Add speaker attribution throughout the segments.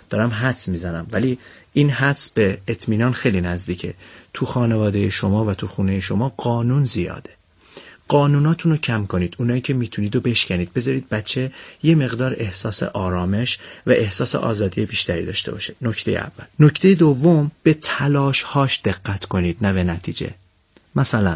Speaker 1: دارم حدس میزنم، ولی این حدس به اطمینان خیلی نزدیکه. تو خانواده شما و تو خونه شما قانون زیاده. قانوناتون رو کم کنید، اونایی که میتونید رو بشکنید، بذارید بچه یه مقدار احساس آرامش و احساس آزادی بیشتری داشته باشه. نکته اول. نکته دوم، به تلاش‌هاش دقت کنید نه به نتیجه. مثلا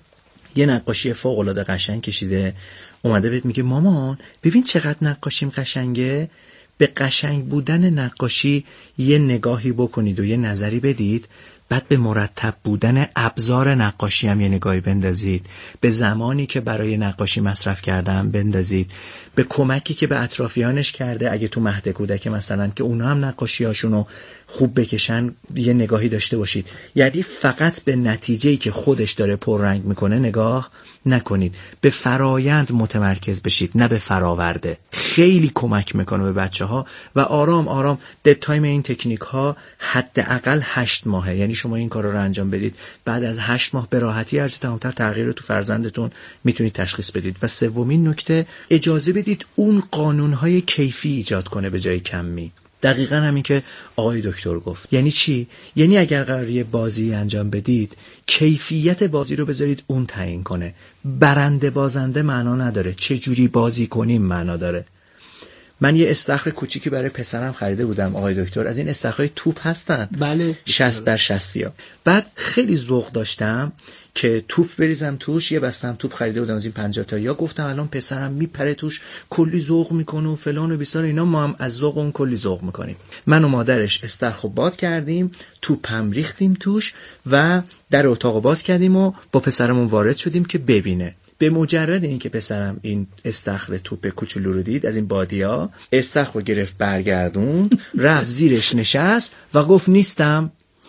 Speaker 1: یه نقاشی فوق‌العاده قشنگ کشیده، اومده بهت میگه مامان ببین چقدر نقاشیم قشنگه. به قشنگ بودن نقاشی یه نگاهی بکنید و یه نظری بدید، بعد به مرتب بودن ابزار نقاشی هم یه نگاهی بندازید، به زمانی که برای نقاشی مصرف کردم بندازید، به کمکی که به اطرافیانش کرده اگه تو مهد کودک مثلا که اونا هم نقاشی‌هاشونو خوب بکشن یه نگاهی داشته باشید. یعنی فقط به نتیجه‌ای که خودش داره پررنگ میکنه نگاه نکنید، به فرایند متمرکز بشید نه به فراورده. خیلی کمک میکنه به بچه‌ها و آرام آرام دد تایم این تکنیک ها حداقل 8 ماهه. یعنی شما این کارا رو انجام بدید، بعد از 8 ماه به راحتی هرچه تمام‌تر تغییر رو تو فرزندتون میتونید تشخیص بدید. و سومین نکته، اجازه بدید اون قانون‌های کیفی ایجاد کنه به جای کمی. دقیقاً همین که آقای دکتر گفت. یعنی چی؟ یعنی اگر قراره بازی انجام بدید، کیفیت بازی رو بذارید اون تعیین کنه. برنده بازنده معنا نداره، چه جوری بازی کنیم معنا داره. من یه استخر کوچیکی برای پسرم خریده بودم آقای دکتر، از این استخرهای توپ هستن،
Speaker 2: بله
Speaker 1: 60x60 ها. بعد خیلی ذوق داشتم که توپ بریزم توش. یه بستم توپ خریده بودم از این 50 تا. یا گفتم الان پسرم میپره توش، کلی ذوق میکنه و فلان و بیسار اینا، ما هم از ذوق اون کلی ذوق میکنیم. من و مادرش استخر باد کردیم، توپ هم ریختیم توش و در اتاق باز کردیم و با پسرمون وارد شدیم که ببینه. به مجرد اینکه پسرم این استخر توپ کوچولو رو دید از این بادیا، استخر رو گرفت برگردون، رفت زیرش نشست و گفت نیستم.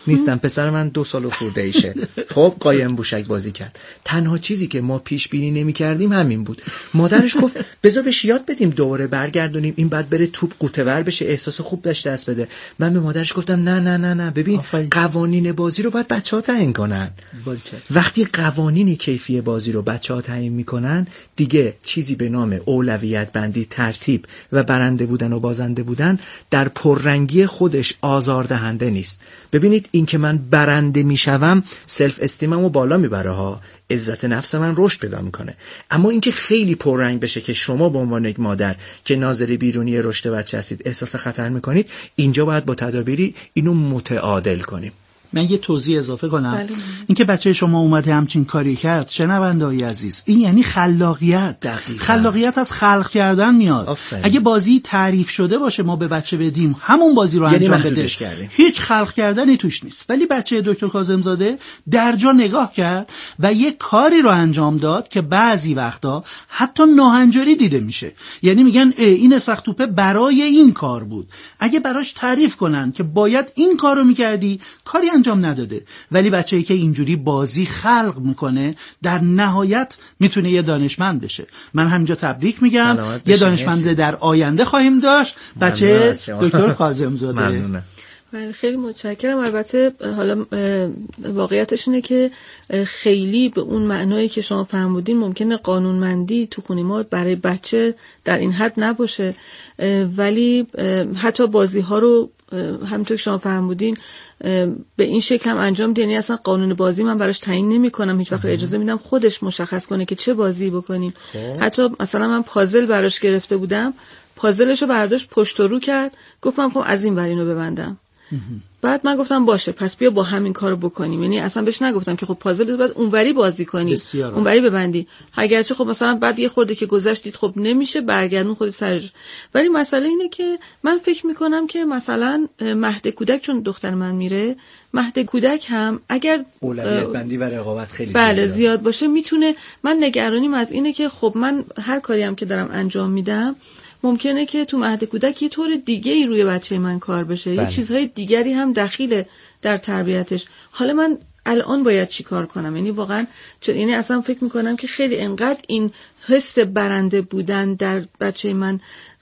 Speaker 1: پسر من 2 سال خورده ایشه. خب قایم بوشک بازی کرد. تنها چیزی که ما پیش بینی نمی کردیم همین بود. مادرش گفت بذار بهش یاد بدیم دوباره برگردونیم، این بعد بره توپ قوطه‌ور بشه، احساس خوب داشته دست بده. من به مادرش گفتم نه ببین قوانین بازی رو باید بچه‌ها تعیین کنن. وقتی قوانین کیفی بازی رو بچه‌ها تعیین میکنن، دیگه چیزی به نام اولویت بندی، ترتیب و برنده بودن و بازنده بودن در پررنگی خودش آزاردهنده نیست. ببینید این که من برنده میشوم سلف استیممو بالا میبره ها، عزت نفس من رشد پیدا میکنه. اما اینکه خیلی پررنگ بشه که شما به عنوان یک مادر که ناظر بیرونی رشد بچه هستید احساس خطر میکنید، اینجا باید با تدابیری اینو متعادل کنیم.
Speaker 2: من یه توضیح اضافه کنم. اینکه بچه شما اومده همچین کاری کرد، شنونده‌های عزیز، این یعنی خلاقیت.
Speaker 1: دقیقا.
Speaker 2: خلاقیت از خلق کردن میاد. اگه بازی تعریف شده باشه ما به بچه بدیم همون بازی رو انجام بده، هیچ خلق کردنی توش نیست. ولی بچه دکتر کاظم‌زاده در جا نگاه کرد و یه کاری رو انجام داد که بعضی وقتا حتی ناهنجاری دیده میشه. یعنی میگن این استخر توپه برای این کار بود. اگه براش تعریف کنن که باید این کارو میکردی، کاری انجام نداده. ولی بچه‌ای که اینجوری بازی خلق میکنه در نهایت میتونه یه دانشمند بشه. من همینجا تبریک میگم، یه دانشمند در آینده خواهیم داشت. بچه دکتر کاظم‌زاده.
Speaker 1: ممنونم.
Speaker 3: من خیلی متشکرم. البته حالا واقعیتش اینه که خیلی به اون معنایی که شما فرمودین ممکنه قانونمندی تو خونه ما برای بچه در این حد نباشه، ولی حتی بازی ها رو همونطور که شما فرمودین به این شکل هم انجام بدین. یعنی اصلا قانون بازی من براش تعیین نمی‌کنم، هیچ وقت اجازه میدم خودش مشخص کنه که چه بازی بکنیم. حتی مثلا من پازل براش گرفته بودم، پازلشو برداشت پشت و رو کرد، گفتم خب از این ور اینو ببندم. بعد من گفتم باشه پس بیا با همین کارو بکنیم. یعنی اصلا بهش نگفتم که خب پازل بعد اونوری بازی کنی، اونوری ببندی. اگرچه خب مثلا بعد یه خورده که گذشتید خب نمیشه برگردون خود سرش. ولی مسئله اینه که من فکر میکنم که مثلا مهد کودک، چون دختر من میره مهد کودک، هم اگر
Speaker 1: اولویت بندی و رقابت خیلی
Speaker 3: زیاد باشه میتونه. من نگرانیم از اینه که خب من هر کاری هم که دارم انجام میدم ممکنه که تو مهد کودک یه طور دیگه ای روی بچه من کار بشه. یه چیزهای دیگری هم دخیله در تربیتش. حالا من الان باید چی کار کنم؟ یعنی واقعا یعنی اصلا فکر میکنم که خیلی انقدر این حس برنده بودن در بچه من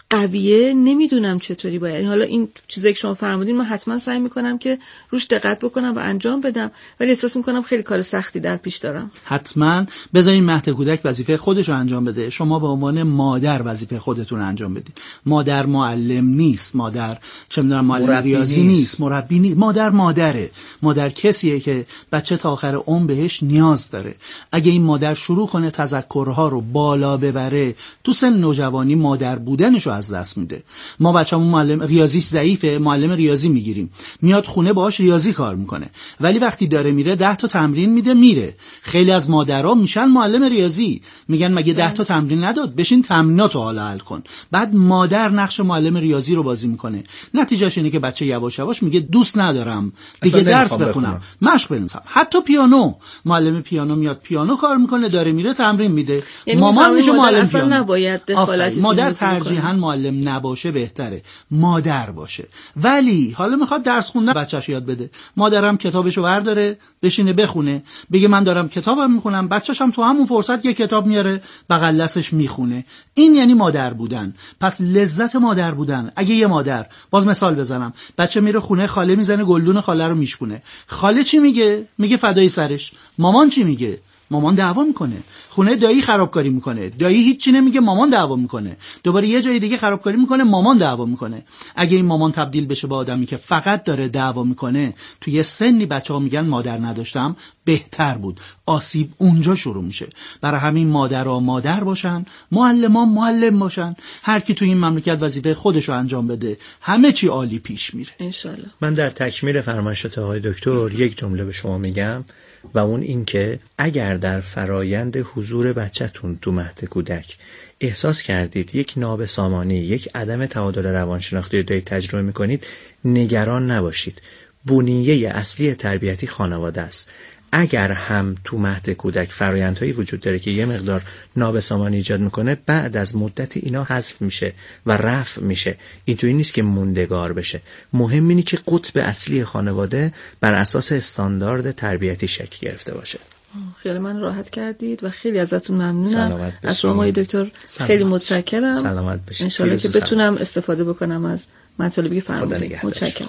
Speaker 3: قویه نمیدونم چطوری باید، یعنی حالا این چیزایی که شما فرمودین من حتما سعی میکنم که روش دقت بکنم و انجام بدم، ولی احساس میکنم خیلی کار سختی در پیش دارم.
Speaker 2: حتما بذارین مهد کودک وظیفه خودش رو انجام بده، شما به عنوان مادر وظیفه خودتون رو انجام بدین. مادر معلم نیست، مادر چه میدونم معلم ریاضی نیست، مربی نیست. مادره. مادر کسیه که بچه تا آخر عمر بهش نیاز داره. اگه این مادر شروع کنه تذکرها رو بالا ببره، تو سن نوجوانی مادر بودنشو از دست میده. ما بچه‌مون معلم ریاضیش ضعیفه، معلم ریاضی میگیریم، میاد خونه باهاش ریاضی کار میکنه، ولی وقتی داره میره 10 تا تمرین میده میره. خیلی از مادرها میشن معلم ریاضی، میگن مگه 10 تا تمرین نداد، بشین تمریناتو حالا حل کن. بعد مادر نقش معلم ریاضی رو بازی میکنه، نتیجهش اینه که بچه یواش یواش میگه دوست ندارم دیگه درس بخونم، مشق بنویسم. حتی پیانو، معلم پیانو میاد پیانو کار میکنه، داره میره تمرین میده.
Speaker 3: یعنی
Speaker 2: مامان میشه معلم پیانو.
Speaker 3: اصلا نباید دخالتی.
Speaker 2: مادر ترجیحاً معلم نباشه بهتره، مادر باشه. ولی حالا میخواد درس خوندن بچه‌ش یاد بده، مادرم کتابشو برداره بشینه بخونه، بگه من دارم کتابم میخونم، بچه‌ش هم تو همون فرصت یه کتاب میاره بغل دستش میخونه. این یعنی مادر بودن. پس لذت مادر بودن. اگه یه مادر، باز مثال بزنم، بچه میره خونه، خاله میزنه گلدون خاله رو میشکونه، خاله چی میگه؟ میگه فدای سرش. مامان چی میگه؟ مامان دعوا میکنه. خونه دایی خرابکاری میکنه، دایی هیچی نمیگه، مامان دعوا میکنه. دوباره یه جای دیگه خرابکاری میکنه، مامان دعوا میکنه. اگه این مامان تبدیل بشه به آدمی که فقط داره دعوا میکنه، تو یه سنی بچه‌ها میگن مادر نداشتم بهتر بود. آسیب اونجا شروع میشه. برای همین مادرها مادر باشن، معلمان معلم باشن. هر کی تو این مملکت وظیفه خودش رو انجام بده، همه چی عالی پیش میره
Speaker 3: ان شاءالله.
Speaker 1: من در تکمیل فرمایشات آقای دکتر یک جمله به شما میگم و اون این که اگر در فرایند حضور بچه‌تون تو مهد کودک احساس کردید یک نابسامانی، یک عدم تعادل روانشناختی رو دارید تجربه میکنید، نگران نباشید. بنیه اصلی تربیتی خانواده است. اگر هم تو مهد کودک فرایندهایی وجود داره که یه مقدار نابسامانی ایجاد میکنه، بعد از مدت اینا حذف میشه و رفع میشه. اینطوری نیست که موندگار بشه. مهم اینه که قطب اصلی خانواده بر اساس استاندارد تربیتی شکل گرفته باشه.
Speaker 3: خیلی من راحت کردید و خیلی ازتون ممنونم. از شما دکتر خیلی متشکرم.
Speaker 1: سلامت باشید.
Speaker 3: ان شاءالله که بتونم استفاده بکنم از مطالبی که فرمودید. متشکرم.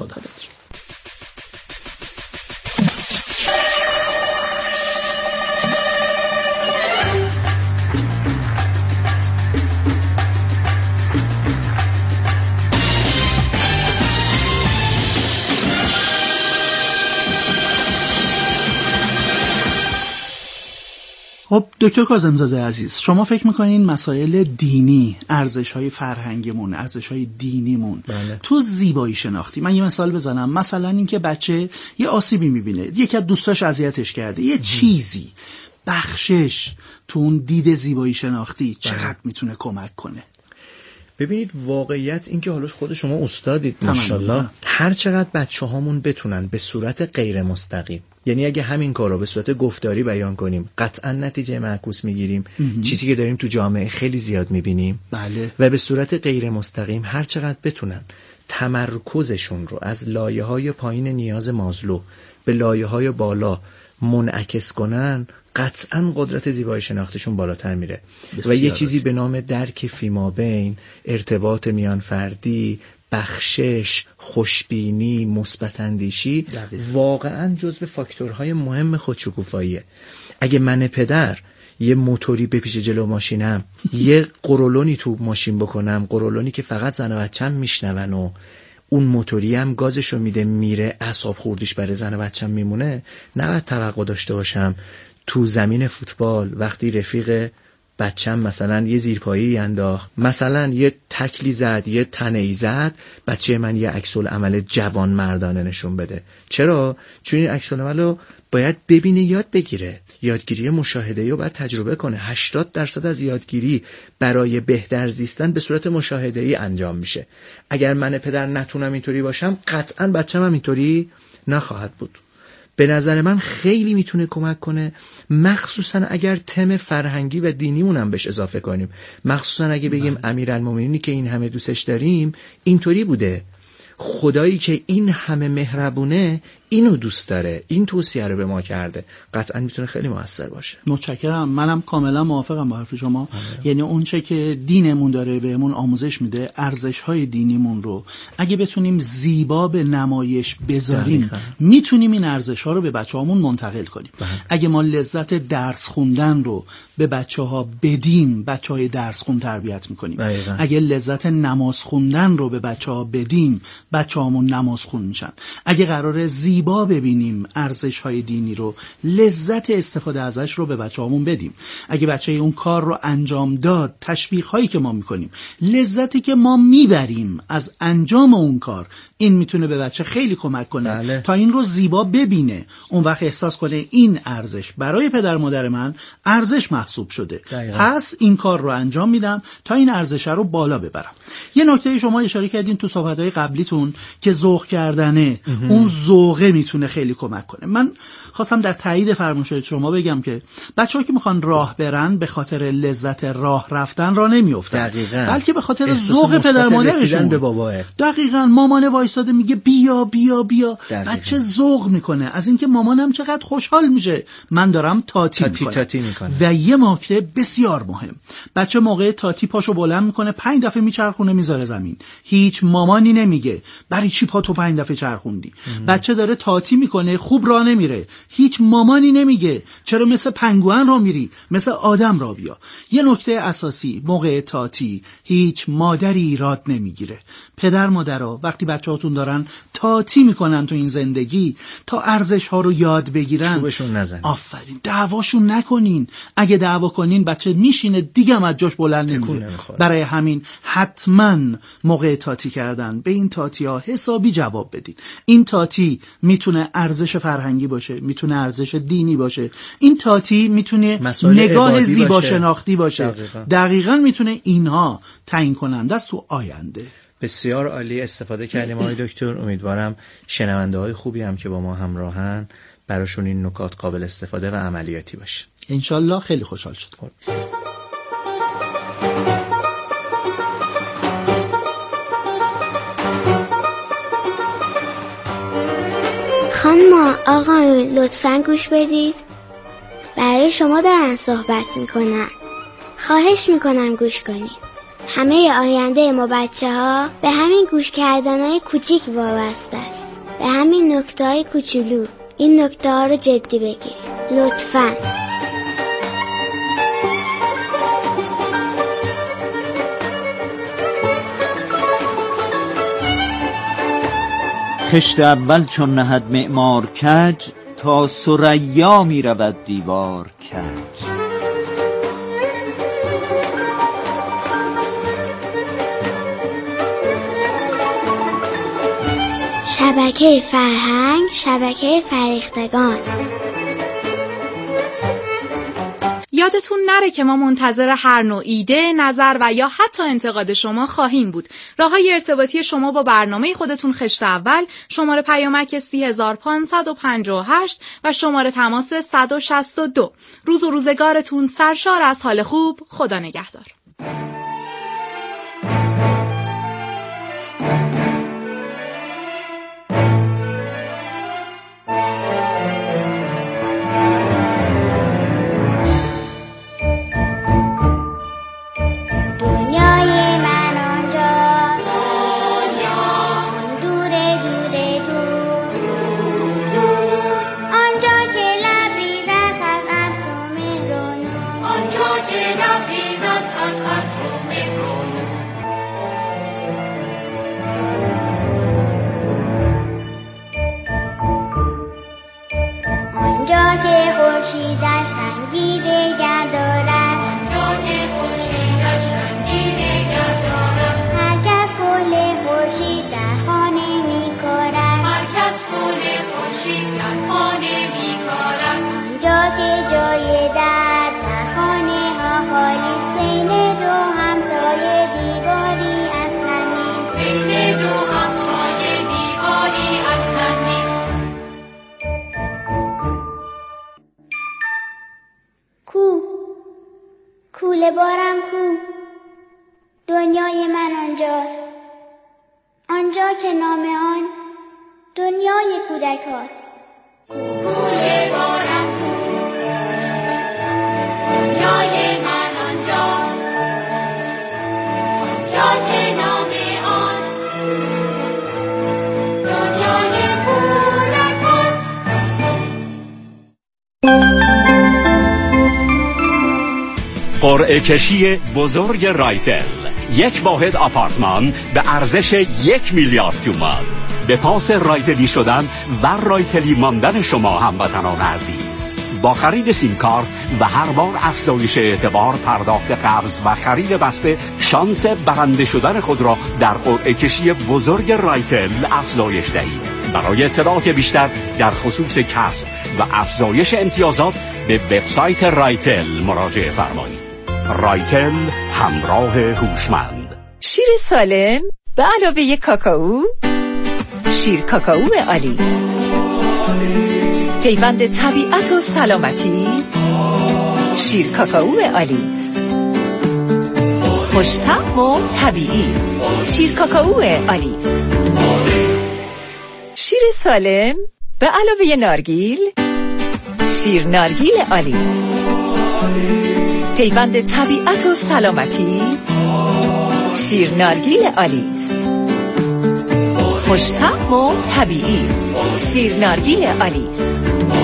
Speaker 2: خب دکتر کاظم‌زاده عزیز، شما فکر میکنین مسائل دینی، ارزش‌های فرهنگیمون، ارزش‌های دینیمون تو زیبایی شناختی، من یه مثال بزنم، مثلا اینکه بچه یه آسیبی میبینه، یکی از دوستاش اذیتش کرده، یه چیزی، بخشش تو اون دید زیبایی شناختی چقدر میتونه کمک کنه؟
Speaker 1: ببینید واقعیت این که حالا خود شما استادید ماشاءالله، هر چقدر بچه‌هامون بتونن به صورت غیر مستقیم، یعنی اگه همین کار رو به صورت گفتاری بیان کنیم قطعا نتیجه معکوس میگیریم. چیزی که داریم تو جامعه خیلی زیاد میبینیم.
Speaker 2: بله.
Speaker 1: و به صورت غیر مستقیم هر چقدر بتونن تمرکزشون رو از لایه‌های پایین نیاز مازلو به لایه‌های بالا منعکس کنن، قطعا قدرت زیبایی شناختشون بالاتر میره. و یه چیزی به نام درک فیمابین، ارتباط میان فردی، بخشش، خوشبینی، مثبت اندیشی واقعا جزو فاکتورهای مهم خودشکوفاییه. اگه من پدر یه موتوری بپیچه جلو ماشینم، یه قرولونی تو ماشین بکنم، قرولونی که فقط زن و بچه‌م میشنون و اون موتوری هم گازشو میده میره، اعصاب خوردیش برای زن و بچه‌م میمونه، نباید توقع داشته باشم تو زمین فوتبال وقتی رفیق بچم مثلا یه زیرپایی انداخت، مثلا یه تکلی زد، یه تنه‌ای زد، بچه من یه عکس‌العمل جوان مردانه نشون بده. چرا؟ چون این عکس‌العمل رو باید ببینه، یاد بگیره. یادگیری مشاهده‌ای رو باید تجربه کنه. 80% از یادگیری برای بهتر زیستن به صورت مشاهده‌ای انجام میشه. اگر من پدر نتونم اینطوری باشم، قطعاً بچه‌م هم اینطوری نخواهد بود. به نظر من خیلی میتونه کمک کنه، مخصوصا اگر تم فرهنگی و دینیمون هم بهش اضافه کنیم. مخصوصا اگه بگیم امیرالمومنینی که این همه دوستش داریم اینطوری بوده، خدایی که این همه مهربونه اینو دوست داره، این توصیه رو به ما کرده، قطعا میتونه خیلی موثر باشه.
Speaker 2: متشکرم. منم کاملا موافقم با حرف شما. یعنی اون چه که دینمون داره بهمون آموزش میده، ارزش‌های دینیمون رو اگه بتونیم زیبا به نمایش بذاریم، میتونیم این ارزش‌ها رو به بچه‌هامون منتقل کنیم. اگه ما لذت درس خوندن رو به بچه‌ها بدیم، بچه‌های درس خون تربیت می‌کنیم. اگه لذت نماز خوندن رو به بچه‌ها بدیم، بچه‌هامون نماز خون میشن. اگه قراره زیبا ببینیم ارزش‌های دینی رو، لذت استفاده ازش رو به بچه‌هامون بدیم. اگه بچه اون کار رو انجام داد، تشویق‌هایی که ما می‌کنیم، لذتی که ما میبریم از انجام اون کار، این میتونه به بچه خیلی کمک کنه تا این رو زیبا ببینه. اون وقت احساس کنه این ارزش برای پدر مادر من ارزش محسوب شده، پس این کار رو انجام میدم تا این ارزش رو بالا ببرم. یه نکته شما اشاره کردین تو صحبت‌های قبلیتون که ذوق کردنه، اون ذوقه میتونه خیلی کمک کنه. من خواستم در تایید فرمایشات شما بگم که بچه‌ها که میخوان راه برن به خاطر لذت راه رفتن راه نمیافتن، بلکه به خاطر ذوق پدر مادرشون.
Speaker 1: به باباه
Speaker 2: دقیقاً مامانه وایساده میگه بیا بیا بیا، بچه ذوق میکنه از اینکه مامانم چقدر خوشحال میشه من دارم تاتی میکنم. و یه نکته بسیار مهم، بچه موقع تاتی پاشو بلند میکنه 5 دفعه میچرخونه میذاره زمین، هیچ مامانی نمیگه برای چی پاتو 5 دفعه چرخوندی. بچه داره تاتی میکنه، خوب راه نمیره، هیچ مامانی نمیگه چرا مثل پنگوئن راه میری، مثل آدم راه بیا. یه نکته اساسی، موقع تاتی هیچ مادری ایراد نمیگیره. پدر مادرها وقتی بچه‌هاتون دارن تاتی میکنن تو این زندگی تا ارزش ها رو یاد بگیرن،
Speaker 1: چوبشون نزنین.
Speaker 2: آفرین. دعواشون نکنین. اگه دعوا کنین بچه میشینه دیگه هم از جاش بلند نمیشه. برای همین حتما موقع تاتی کردن به این تاتی ها حسابی جواب بدین. این تاتی میتونه ارزش فرهنگی باشه، میتونه ارزش دینی باشه، این تاتی میتونه نگاه زیبا شناختی باشه. دقیقاً میتونه اینها تعیین کننده است تو آینده.
Speaker 1: بسیار عالی، استفاده کردیم آقای دکتر. امیدوارم شنونده های خوبی هم که با ما همراهن براشون این نکات قابل استفاده و عملیاتی باشه.
Speaker 2: انشالله. خیلی خوشحال شد.
Speaker 4: خانم آقایون لطفاً گوش بدید، برای شما دارن صحبت میکنن، خواهش میکنم گوش کنید. همه آینده ما بچه ها به همین گوش کردن های کوچیک وابسته است، به همین نکته های کوچولو. این نکته ها رو جدی بگیر لطفاً.
Speaker 5: خشت اول چون نهد معمار کج، تا ثریا می رود دیوار کج.
Speaker 4: شبکه فرهنگ، شبکه فرهیختگان.
Speaker 6: یادتون نره که ما منتظر هر نوع ایده، نظر و یا حتی انتقاد شما خواهیم بود. راههای ارتباطی شما با برنامه خودتون خشت اول، شماره پیامک 30558 و شماره تماس 162. روز و روزگارتون سرشار از حال خوب. خدا نگهدار.
Speaker 4: خورشیدش رنگی دگر دارد، آنجا که خورشیدش رنگی دگر دارد. هر کس گل خورشید در خانه می‌کارد، هر کس گل خورشید در خانه می‌کارد. آنجا که جای در خانه ها خالی است، بین دو همسایه دیواری اصلا نیست، بین دو همسایه دیواری اصلا نیست. کوله بارم کو، دنیای من آنجاست، آنجا که نام آن دنیای کودک هاست.
Speaker 7: قرعه کشی بزرگ رایتل، یک واحد آپارتمان به ارزش 1 میلیارد تومان. به پاس رایتلی شدن و رایتلی ماندن شما هموطنان عزیز، با خرید سیم کارت و هر بار افزایش اعتبار، پرداخت قبض و خرید بسته، شانس برنده شدن خود را در قرعه کشی بزرگ رایتل افزایش دهید. برای اطلاعات بیشتر در خصوص کسب و افزایش امتیازات به وبسایت رایتل مراجعه فرمایید. رایتل، همراه هوشمند.
Speaker 8: شیر سالم به علاوه کاکائو، شیر کاکائو آلیس، پیوند طبیعت و سلامتی. شیر کاکائو آلیس، خوش‌طعم و طبیعی. شیر کاکائو آلیس. شیر سالم به علاوه نارگیل، شیر نارگیل آلیس، پیوند طبیعت و سلامتی. شیر نارگیل آلیس، خوش‌طعم و طبیعی. شیر نارگیل آلیس.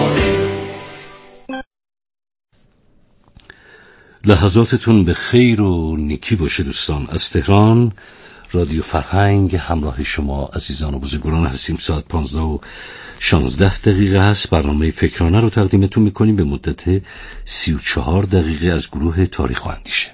Speaker 9: لحظاتتون به خیر و نیکی باشه دوستان. از تهران رادیو فرهنگ همراه شما عزیزان و بزرگواران هستیم. ساعت 15:16 هست. برنامه فکرانه رو تقدیمتون میکنیم به مدت 34 دقیقه از گروه تاریخ و اندیشه.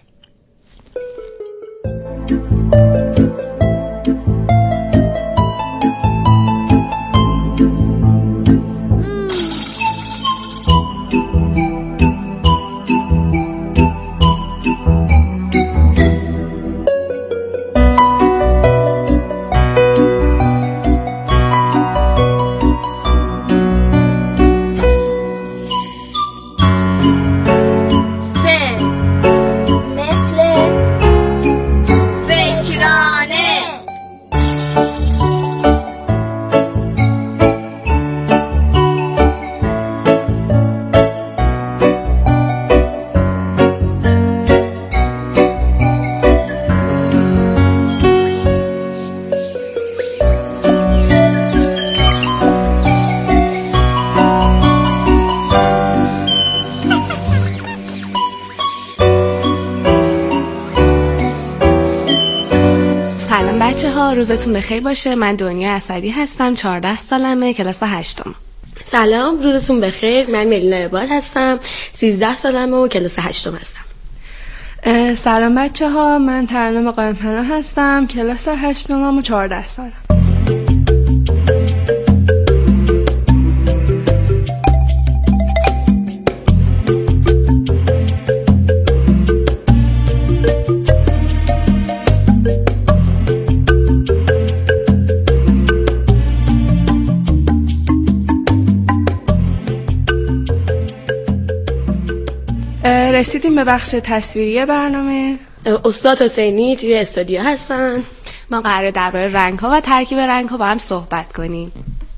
Speaker 10: روزتون بخیر باشه. من دنیا اسدی هستم، 14 سالمه، کلاس 8م.
Speaker 11: سلام، روزتون بخیر. من ملینا عباد هستم، 13 سالمه و کلاس 8م هستم.
Speaker 12: سلام بچه‌ها، من ترنم قائم‌پناه هستم، کلاس 8م و 14 سالم. رسیدیم به بخش تصویری برنامه.
Speaker 11: استاد حسینی توی استودیو هستن.
Speaker 10: ما قراره درباره رنگ‌ها و ترکیب رنگ‌ها با هم صحبت کنیم.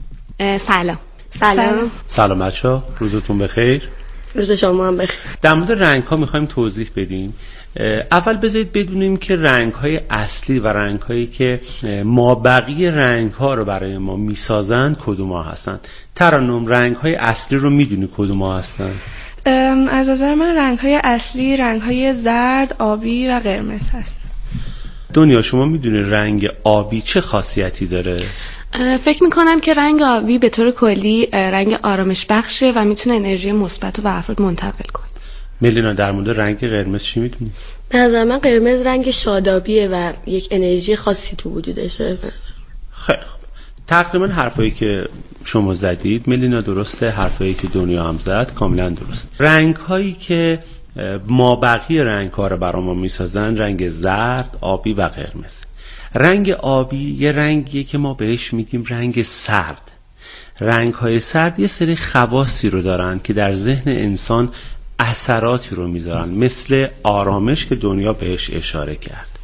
Speaker 13: سلام بچه‌ها، روزتون بخیر.
Speaker 11: روز شما هم بخیر.
Speaker 13: در مورد رنگ‌ها می‌خوایم توضیح بدیم. اول بذارید بدونیم که رنگ‌های اصلی و رنگ‌هایی که مابقی رنگ‌ها رو برای ما می‌سازند کدوم‌ها هستند؟ ترنم، رنگ‌های اصلی رو می‌دونی کدوم‌ها هستند؟
Speaker 12: از نظر من رنگ‌های اصلی رنگ‌های زرد، آبی و قرمز هست.
Speaker 13: دنیا، شما میدونی رنگ آبی چه خاصیتی داره؟
Speaker 10: فکر میکنم که رنگ آبی به طور کلی رنگ آرامش بخشه و میتونه انرژی مثبت رو به افراد منتقل کنه.
Speaker 13: ملینا، در مورد رنگ قرمز چی میدونی؟
Speaker 11: به نظر من قرمز رنگ شادابیه و یک انرژی خاصی تو وجودشه.
Speaker 13: خیلی خوب. تقریبا حرفایی که شما زدید ملینا درسته، حرفایی که دنیا هم زد کاملا درست. رنگ هایی که مابقی رنگ ها رو برای ما میسازن رنگ زرد، آبی و قرمز. رنگ آبی یه رنگیه که ما بهش میگیم رنگ سرد. رنگ های سرد یه سری خواصی رو دارن که در ذهن انسان اثراتی رو میذارن، مثل آرامش که دنیا بهش اشاره کرد،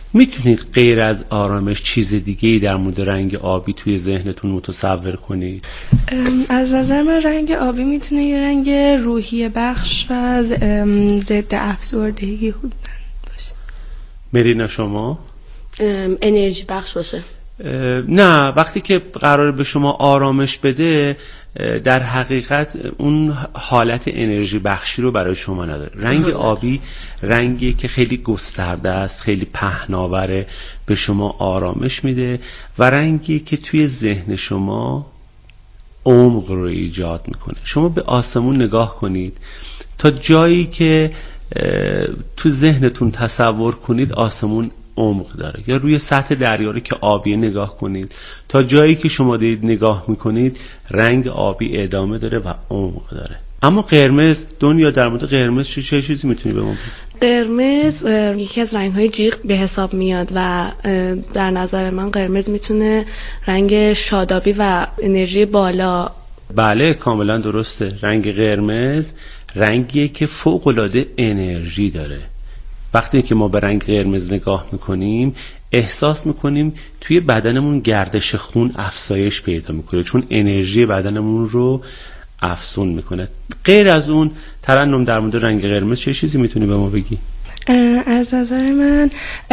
Speaker 13: میتونید غیر از آرامش چیز دیگه‌ای در مورد رنگ آبی توی ذهنتون متصور کنید؟
Speaker 12: از نظر من رنگ آبی میتونه یه رنگ روحی بخش و ضد افسردگی باشه.
Speaker 13: مرینا شما؟
Speaker 11: انرژی بخش باشه.
Speaker 13: نه، وقتی که قراره به شما آرامش بده در حقیقت اون حالت انرژی بخشی رو برای شما نداره. رنگ آبی رنگی که خیلی گسترده است، خیلی پهناوره، به شما آرامش میده و رنگی که توی ذهن شما عمق رو ایجاد میکنه. شما به آسمون نگاه کنید، تا جایی که تو ذهنتون تصور کنید آسمون عمق داره، یا روی سطح دریا رو که آبی نگاه کنید، تا جایی که شما دارید نگاه میکنید رنگ آبی ادامه داره و عمق داره. اما قرمز، دنیا در مورد قرمز چه چیزی میتونی به ما بگی؟
Speaker 10: قرمز یکی از رنگ‌های جیغ به حساب میاد و در نظر من قرمز میتونه رنگ شادابی و انرژی بالا.
Speaker 13: بله کاملا درسته. رنگ قرمز رنگیه که فوق‌العاده انرژی داره. وقتی که ما به رنگ قرمز نگاه میکنیم احساس میکنیم توی بدنمون گردش خون افزایش پیدا میکنه، چون انرژی بدنمون رو افزون میکنه. غیر از اون ترنم، در مورد رنگ قرمز چه چیزی میتونی به ما بگی؟
Speaker 12: از نظر من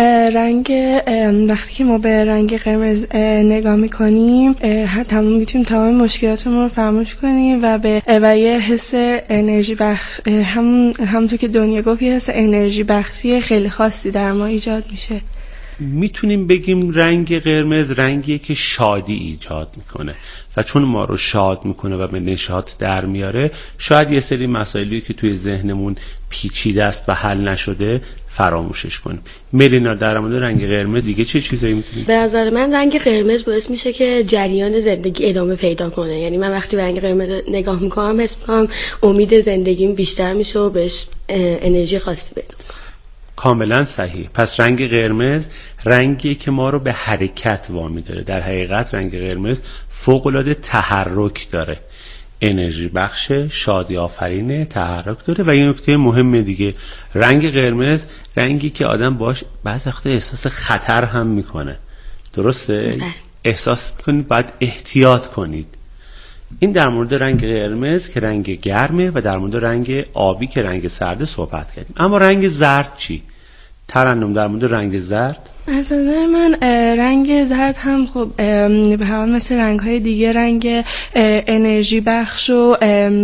Speaker 12: وقتی که ما به رنگ قرمز نگاه میکنیم میتونیم تمام مشکلاتمون رو فراموش کنیم و یه حس انرژی بخش، همونطور که دنیا گفت، یه حس انرژی بخشی خیلی خاصی در ما ایجاد میشه.
Speaker 13: میتونیم بگیم رنگ قرمز رنگیه که شادی ایجاد میکنه و چون ما رو شاد میکنه و به نشاط در میاره، شاید یه سری مسائلی که توی ذهنمون پیچیده است و حل نشده فراموشش کنیم. مرینا، در مورد رنگ قرمز دیگه چه چیزایی میتونیم؟
Speaker 11: به نظر من رنگ قرمز باعث میشه که جریان زندگی ادامه پیدا کنه. یعنی من وقتی رنگ قرمز نگاه میکنم حس میکنم امید زندگیم بیشتر میشه و بهش انرژی خاصی پیدا میکنم.
Speaker 13: کاملا صحیح. پس رنگ قرمز رنگی که ما رو به حرکت وامی داره. در حقیقت رنگ قرمز فوق‌العاده تحرک داره، انرژی بخش، شادی آفرینه، تحرک داره. و یه نکته مهم دیگه، رنگ قرمز رنگی که آدم باش بعضی وقتا احساس خطر هم میکنه. درسته؟ احساس میکنید باید احتیاط کنید. این در مورد رنگ قرمز که رنگ گرمه و در مورد رنگ آبی که رنگ سرده صحبت کردیم. اما رنگ زرد چی؟ ترنم، در مورد رنگ زرد؟
Speaker 12: از نظر من رنگ زرد هم خب به همان مثل رنگ‌های دیگه رنگ انرژی بخش و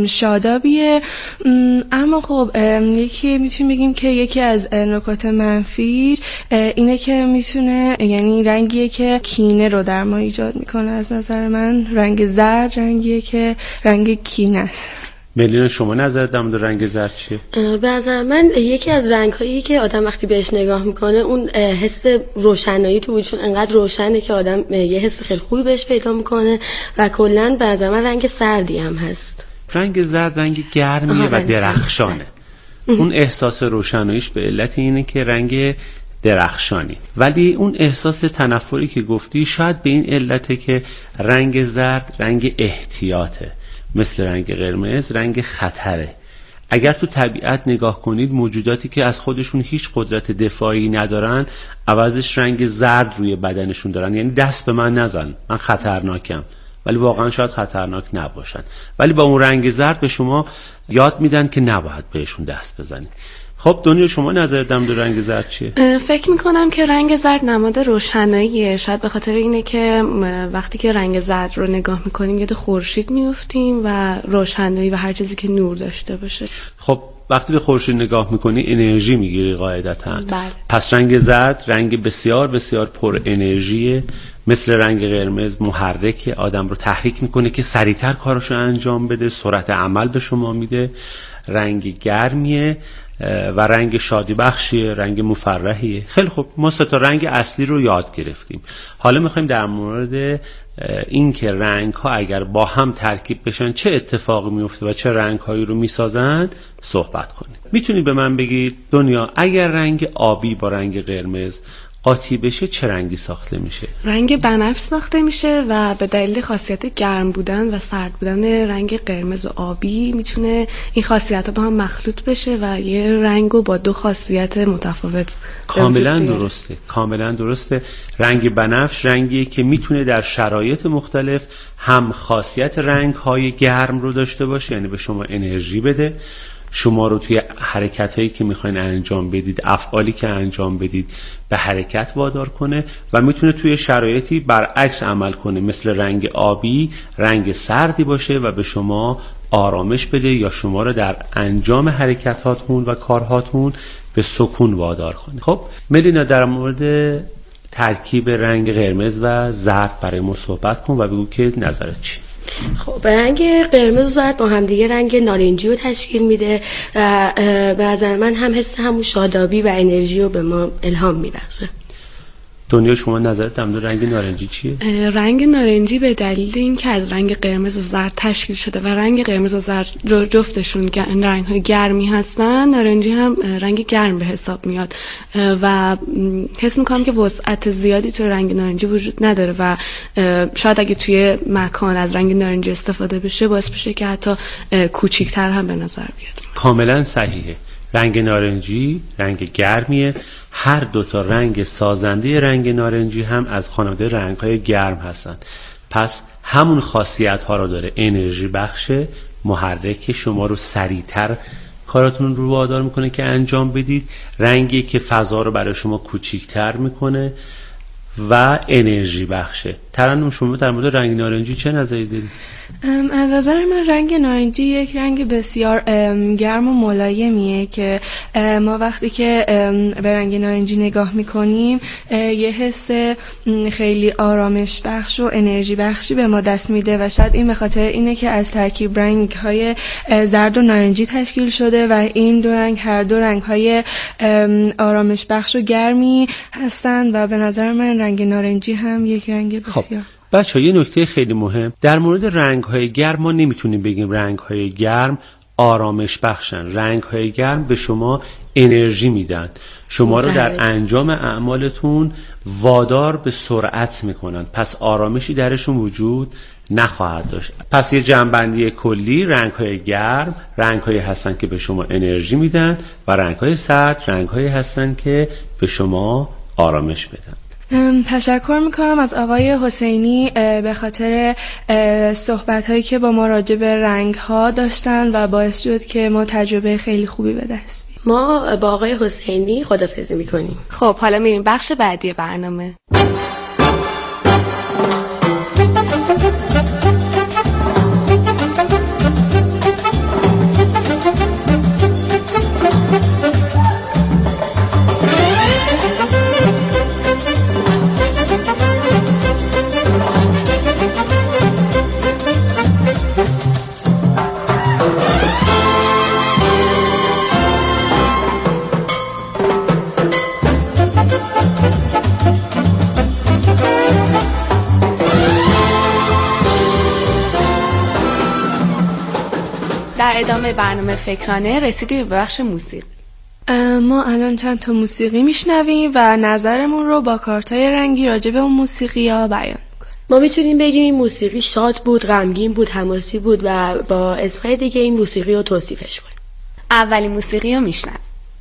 Speaker 12: شادابیه، اما خب یکی میتونیم بگیم که یکی از نکات منفیش اینه که میتونه، یعنی رنگیه که کینه رو در ما ایجاد میکنه. از نظر من رنگ زرد رنگیه که رنگ کینه است.
Speaker 13: ملینا، شما نظر در مورد رنگ زرد چیه؟
Speaker 11: به نظر من یکی از رنگ‌هایی که آدم وقتی بهش نگاه میکنه اون حس روشنایی تو وجودش انقدر روشنه که آدم یه حس خیلی خوبی بهش پیدا میکنه و کلاً به نظر من رنگ سردی هم هست.
Speaker 13: رنگ زرد رنگ گرمیه و درخشانه. اون احساس روشناییش به علت اینه که رنگ درخشانی، ولی اون احساس تنفری که گفتی شاید به این علته که رنگ زرد رنگ احتیاطه، مثل رنگ قرمز رنگ خطره. اگر تو طبیعت نگاه کنید موجوداتی که از خودشون هیچ قدرت دفاعی ندارن عوضش رنگ زرد روی بدنشون دارن، یعنی دست به من نزن، من خطرناکم، ولی واقعا شاید خطرناک نباشن، ولی با اون رنگ زرد به شما یاد میدن که نباید بهشون دست بزنید. خب دنیا، شما نظر در مورد رنگ زرد چیه؟
Speaker 10: فکر میکنم که رنگ زرد نماد روشناییه، شاید به خاطر اینه که وقتی که رنگ زرد رو نگاه میکنیم یاد خورشید میفتیم و روشنایی و هر چیزی که نور داشته باشه.
Speaker 13: خب وقتی به خورشید نگاه میکنی انرژی میگیری قاعدتاً.
Speaker 10: بله.
Speaker 13: پس رنگ زرد رنگ بسیار بسیار پر انرژیه، مثل رنگ قرمز محرک، آدم رو تحریک میکنه که سریعتر کارشو انجام بده، سرعت عمل به شما میده. رنگ گرمیه و رنگ شادی بخشیه، رنگ مفرحیه. خیلی خوب، ما سه تا رنگ اصلی رو یاد گرفتیم. حالا میخوایم در مورد این که رنگ ها اگر با هم ترکیب بشن چه اتفاقی میفته و چه رنگ هایی رو میسازن صحبت کنیم. میتونی به من بگید دنیا، اگر رنگ آبی با رنگ قرمز قاطی بشه چه رنگی ساخته میشه؟
Speaker 10: رنگ بنفش ساخته میشه و به دلیل خاصیت گرم بودن و سرد بودن رنگ قرمز و آبی میتونه این خاصیت‌ها با هم مخلوط بشه و یه رنگو با دو خاصیت متفاوت
Speaker 13: کاملا درسته. کاملا درسته. رنگ بنفش رنگیه که میتونه در شرایط مختلف هم خاصیت رنگ‌های گرم رو داشته باشه، یعنی به شما انرژی بده، شما رو توی حرکت‌هایی که میخواین انجام بدید، افعالی که انجام بدید به حرکت وادار کنه، و میتونه توی شرایطی برعکس عمل کنه، مثل رنگ آبی رنگ سردی باشه و به شما آرامش بده یا شما رو در انجام حرکتاتون و کارهاتون به سکون وادار کنه. خب ملینا، در مورد ترکیب رنگ قرمز و زرد برای ما صحبت کن و بگو که نظرت چی؟
Speaker 11: خب رنگ قرمز و زرد با هم دیگه رنگ نارنجی رو تشکیل میده و به نظر من هم حس همون شادابی و انرژی رو به ما الهام میبخشه.
Speaker 13: دنیا، شما نظرت در مورد رنگ نارنجی چیه؟
Speaker 10: رنگ نارنجی به دلیل اینکه از رنگ قرمز و زرد تشکیل شده و رنگ قرمز و زرد جفتشون رنگ‌های گرمی هستن، نارنجی هم رنگ گرم به حساب میاد و حس میکنم که وسعت زیادی توی رنگ نارنجی وجود نداره و شاید اگه توی مکان از رنگ نارنجی استفاده بشه باعث بشه که حتی کوچیک‌تر هم به نظر بیاد.
Speaker 13: کاملا صحیحه. رنگ نارنجی رنگ گرمیه. هر دوتا رنگ سازنده رنگ نارنجی هم از خانواده رنگ‌های گرم هستن، پس همون خاصیت ها رو داره. انرژی بخشه، محرک شما رو سریعتر کاراتون رو وادار میکنه که انجام بدید، رنگی که فضا رو برای شما کوچیک‌تر میکنه و انرژی بخشه. ترنم، شما در مورد رنگ نارنجی چه نظری دارید؟
Speaker 12: از نظر من رنگ نارنجی یک رنگ بسیار گرم و ملایمیه که ما وقتی که به رنگ نارنجی نگاه میکنیم یه حس خیلی آرامش بخش و انرژی بخشی به ما دست میده و شاید این به خاطر اینه که از ترکیب رنگ های زرد و نارنجی تشکیل شده و این دو رنگ هر دو رنگ های آرامش بخش و گرمی هستند و به نظر من رنگ نارنجی هم یک رنگ بسیار
Speaker 13: بچه‌ها، یه نکته خیلی مهم در مورد رنگ‌های گرم، ما نمیتونیم بگیم رنگ‌های گرم آرامش بخشن. رنگ‌های گرم به شما انرژی میدن، شما رو در انجام اعمالتون وادار به سرعت میکنن، پس آرامشی درشون وجود نخواهد داشت. پس یه جمع‌بندی کلی، رنگ‌های گرم رنگ‌هایی هستن که به شما انرژی میدن و رنگ‌های سرد رنگ‌هایی هستن که به شما آرامش بدن.
Speaker 12: تشکر میکنم از آقای حسینی به خاطر صحبت‌هایی که با ما راجع به رنگ‌ها داشتن و باعث شد که ما تجربه خیلی خوبی به دست بیاریم.
Speaker 11: ما با آقای حسینی خداحافظی میکنیم.
Speaker 10: خب حالا میریم بخش بعدی برنامه. در ادامه برنامه فکرانه رسیدیم به بخش موسیقی.
Speaker 12: ما الان چند تا موسیقی میشنویم و نظرمون رو با کارتای رنگی راجع به اون موسیقی ها بیان میکنیم.
Speaker 11: ما میتونیم بگیم این موسیقی شاد بود، غمگین بود، حماسی بود و با اسمای دیگه این موسیقی رو توصیفش کنیم.
Speaker 10: اولین موسیقی رو میشنویم.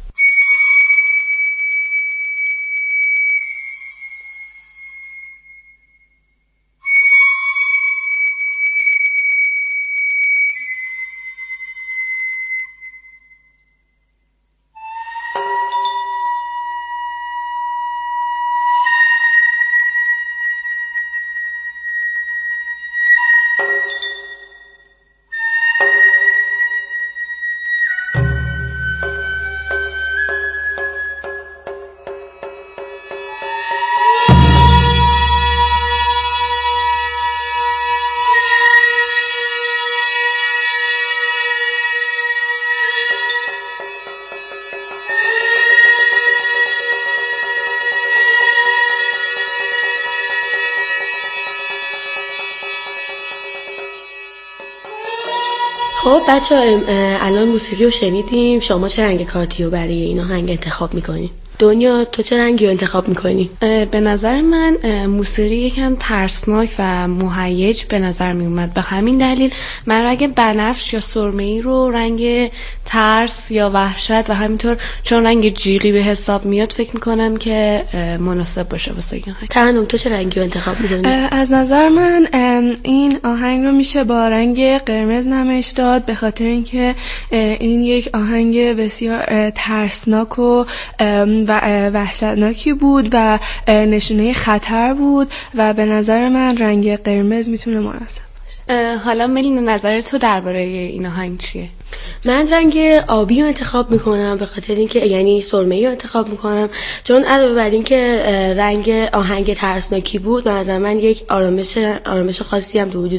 Speaker 11: خب بچه الان موسیقی رو شنیدیم، شما چه رنگ کارتی رو برای این آهنگ انتخاب میکنین؟ دنیا تو چه رنگی رو انتخاب میکنی؟
Speaker 10: به نظر من موسیقی یکم ترسناک و مهیج به نظر می اومد. به همین دلیل من رنگ بنفش یا سرمه‌ای رو رنگ ترس یا وحشت و همینطور چون رنگ جیغی به حساب میاد فکر میکنم که مناسب باشه واسه این آهنگ.
Speaker 11: ترنم تو چه رنگی رو انتخاب میکنی؟
Speaker 12: از نظر من این آهنگ رو میشه با رنگ قرمز نمایش داد، به خاطر اینکه این یک آهنگ بسیار ترسناک و وحشتناکی بود و نشونه خطر بود و به نظر من رنگ قرمز میتونه مناسب باشه.
Speaker 10: حالا ملینا نظر تو درباره این آهنگ چیه؟
Speaker 11: من رنگ آبی رو انتخاب میکنم به خاطر اینکه یعنی سرمه‌ای رو انتخاب میکنم چون علاوه بر اینکه رنگ آهنگ ترسناکی بود به نظر من یک آرامش خاصی هم تو وجود